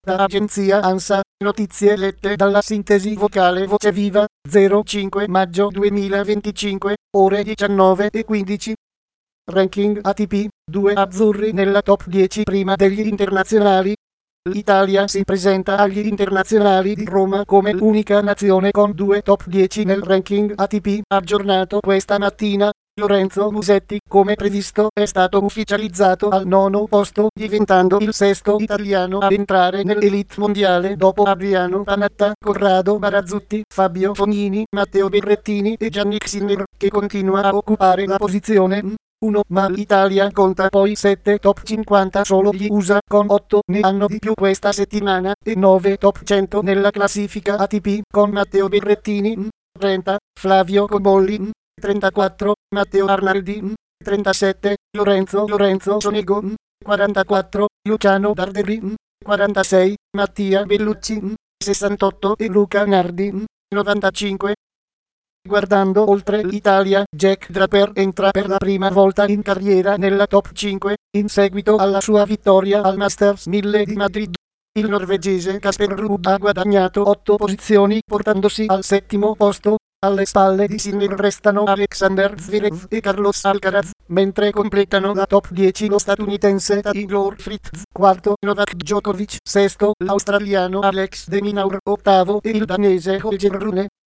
Da agenzia ANSA, notizie lette dalla sintesi vocale Voce Viva, 05 maggio 2025, ore 19:15. Ranking ATP, 2 azzurri nella top 10 prima degli internazionali. L'Italia si presenta agli internazionali di Roma come l'unica nazione con 2 top 10 nel ranking ATP aggiornato questa mattina. Lorenzo Musetti, come previsto, è stato ufficializzato al 9° posto, diventando il 6° italiano ad entrare nell'elite mondiale dopo Adriano Panatta, Corrado Barazzutti, Fabio Fognini, Matteo Berrettini e Yannick Sinner, che continua a occupare la posizione 1, ma l'Italia conta poi 7 top 50, solo gli USA con 8 ne hanno di più questa settimana, e 9 top 100 nella classifica ATP, con Matteo Berrettini 30, Flavio Cobolli 34, Matteo Arnaldi 37, Lorenzo Sonego 44, Luciano Darderi 46, Mattia Bellucci 68 e Luca Nardi 95. Guardando oltre l'Italia, Jack Draper entra per la prima volta in carriera nella top 5, in seguito alla sua vittoria al Masters 1000 di Madrid. Il norvegese Casper Ruud ha guadagnato 8 posizioni portandosi al 7° posto. Alle spalle di Sinner restano Alexander Zverev e Carlos Alcaraz, mentre completano la top 10 lo statunitense Taylor Fritz, 4° Novak Djokovic, 6° l'australiano Alex de Minaur, 8° e il danese Holger Rune.